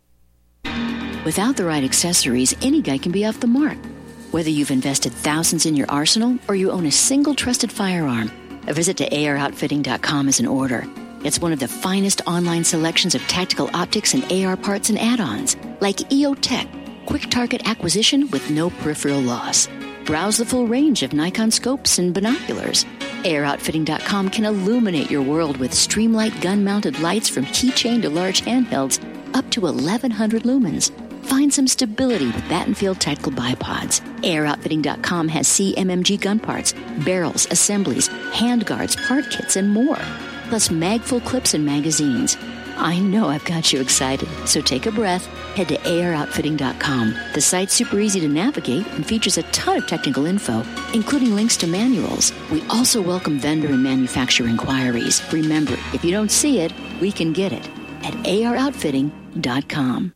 Without the right accessories, any guy can be off the mark. Whether you've invested thousands in your arsenal or you own a single trusted firearm, a visit to A R outfitting dot com is in order. It's one of the finest online selections of tactical optics and A R parts and add-ons, like E O Tech, quick target acquisition with no peripheral loss. Browse the full range of Nikon scopes and binoculars. A R outfitting dot com can illuminate your world with Streamlight gun-mounted lights from keychain to large handhelds up to eleven hundred lumens. Find some stability with Battenfield Tactical Bipods. A R outfitting dot com has C M M G gun parts, barrels, assemblies, handguards, part kits, and more. Plus mag-full clips and magazines. I know I've got you excited, so take a breath. Head to A R outfitting dot com. The site's super easy to navigate and features a ton of technical info, including links to manuals. We also welcome vendor and manufacturer inquiries. Remember, if you don't see it, we can get it at A R outfitting dot com.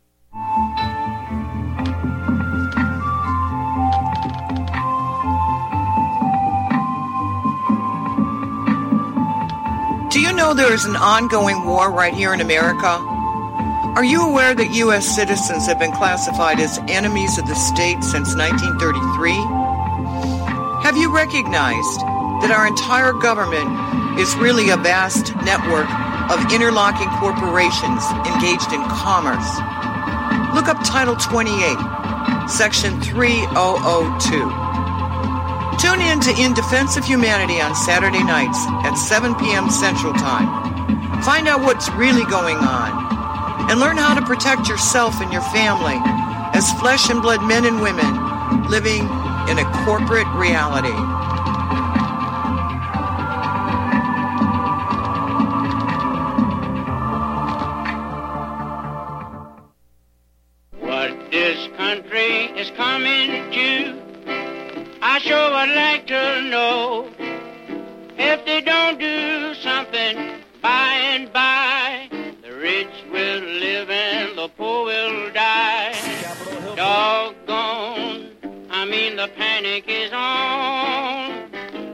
Do you know there is an ongoing war right here in America? Are you aware that U S citizens have been classified as enemies of the state since nineteen thirty-three? Have you recognized that our entire government is really a vast network of interlocking corporations engaged in commerce? Look up Title twenty-eight, Section three thousand two. Tune in to In Defense of Humanity on Saturday nights at seven p.m. Central Time. Find out what's really going on and learn how to protect yourself and your family as flesh and blood men and women living in a corporate reality. What this country is coming to, I sure would like to know. If they don't do something by and by, the rich will live and the poor will die. Doggone, I mean the panic is on.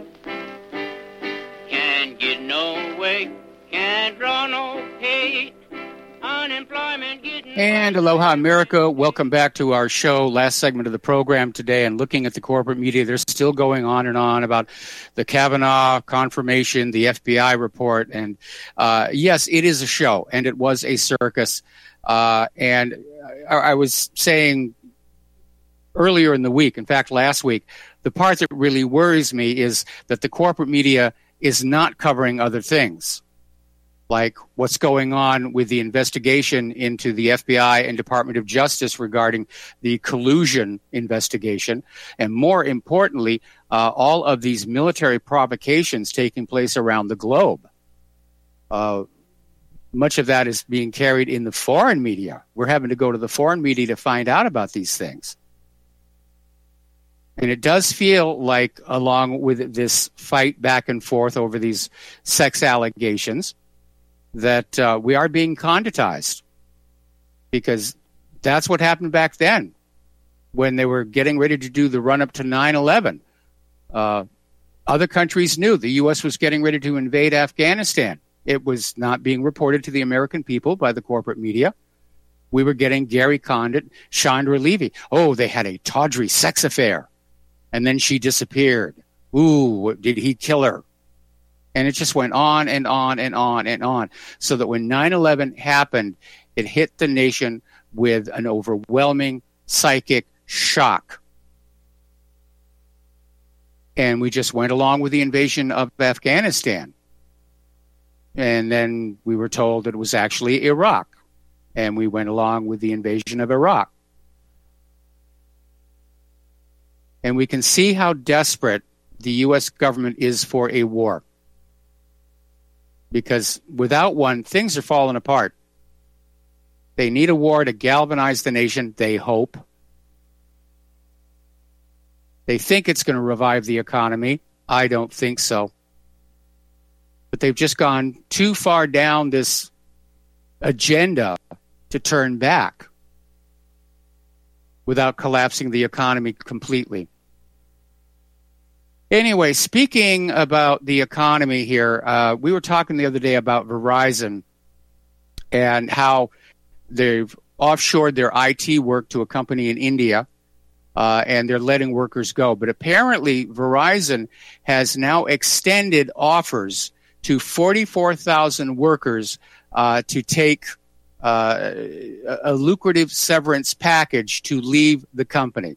Can't get no way, can't draw no pay. Unemployment getting And Aloha America, welcome back to our show. Last segment of the program today, and looking at the corporate media, they're still going on and on about the Kavanaugh confirmation, the F B I report, and uh, yes, it is a show, and it was a circus. Uh, and I, I was saying earlier in the week, in fact, last week, the part that really worries me is that the corporate media is not covering other things, like what's going on with the investigation into the F B I and Department of Justice regarding the collusion investigation, and more importantly, uh, all of these military provocations taking place around the globe. Uh, much of that is being carried in the foreign media. We're having to go to the foreign media to find out about these things. And it does feel like, along with this fight back and forth over these sex allegations, that uh, we are being conditized, because that's what happened back then when they were getting ready to do the run-up to nine eleven. Uh, other countries knew the U S was getting ready to invade Afghanistan. It was not being reported to the American people by the corporate media. We were getting Gary Condit, Chandra Levy. Oh, they had a tawdry sex affair, and then she disappeared. Ooh, did he kill her? And it just went on and on and on and on. So that when nine eleven happened, it hit the nation with an overwhelming psychic shock. And we just went along with the invasion of Afghanistan. And then we were told that it was actually Iraq. And we went along with the invasion of Iraq. And we can see how desperate the U S government is for a war. Because without one, things are falling apart. They need a war to galvanize the nation, they hope. They think it's going to revive the economy. I don't think so. But they've just gone too far down this agenda to turn back without collapsing the economy completely. Anyway, speaking about the economy here, uh, we were talking the other day about Verizon and how they've offshored their I T work to a company in India, uh, and they're letting workers go. But apparently, Verizon has now extended offers to forty-four thousand workers uh, to take uh, a lucrative severance package to leave the company.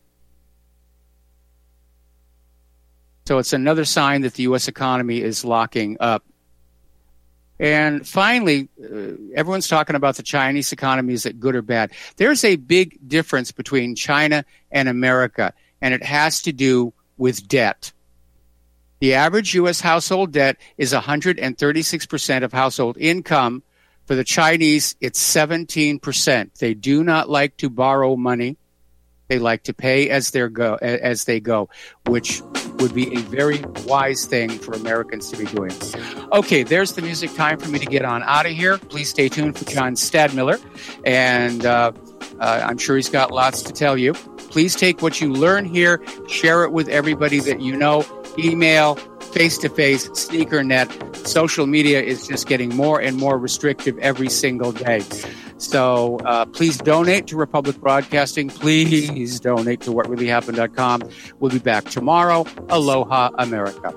So it's another sign that the U S economy is locking up. And finally, uh, everyone's talking about the Chinese economy. Is it good or bad? There's a big difference between China and America, and it has to do with debt. The average U S household debt is one hundred thirty-six percent of household income. For the Chinese, it's seventeen percent. They do not like to borrow money. They like to pay as they go, as they go, which would be a very wise thing for Americans to be doing. Okay, there's the music. Time for me to get on out of here. Please stay tuned for John Stadmiller, and uh, uh, I'm sure he's got lots to tell you. Please take what you learn here, share it with everybody that you know. Email, face-to-face, SneakerNet. Social media is just getting more and more restrictive every single day. So uh, please donate to Republic Broadcasting. Please donate to what really happened dot com. We'll be back tomorrow. Aloha, America.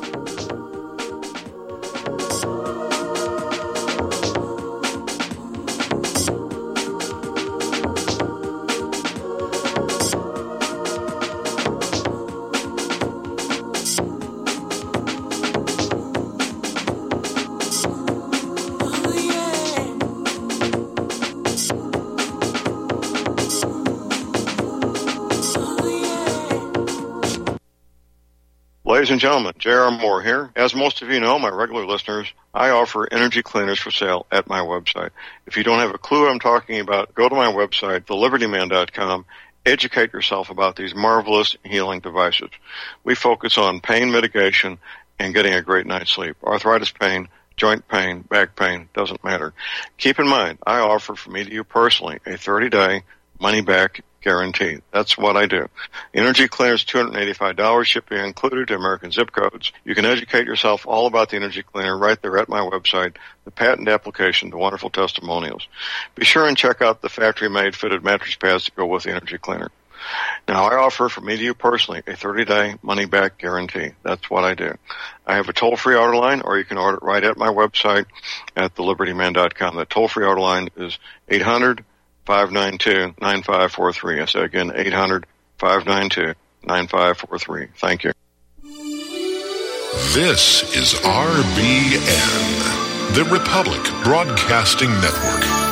Ladies and gentlemen, J R. Moore here. As most of you know, my regular listeners, I offer energy cleaners for sale at my website. If you don't have a clue what I'm talking about, go to my website, the liberty man dot com. Educate yourself about these marvelous healing devices. We focus on pain mitigation and getting a great night's sleep. Arthritis pain, joint pain, back pain, doesn't matter. Keep in mind, I offer from me to you personally a thirty-day money-back guarantee. That's what I do. Energy Cleaner is two hundred eighty-five dollars, shipping included to American zip codes. You can educate yourself all about the Energy Cleaner right there at my website, the patent application, the wonderful testimonials. Be sure and check out the factory-made fitted mattress pads to go with the Energy Cleaner. Now, I offer, for me to you personally, a thirty-day money-back guarantee. That's what I do. I have a toll-free order line, or you can order it right at my website at the liberty man dot com. That toll-free order line is eight hundred, five nine two, nine five four three. I say again, eight hundred, five nine two, nine five four three. Thank you. This is R B N, the Republic Broadcasting Network.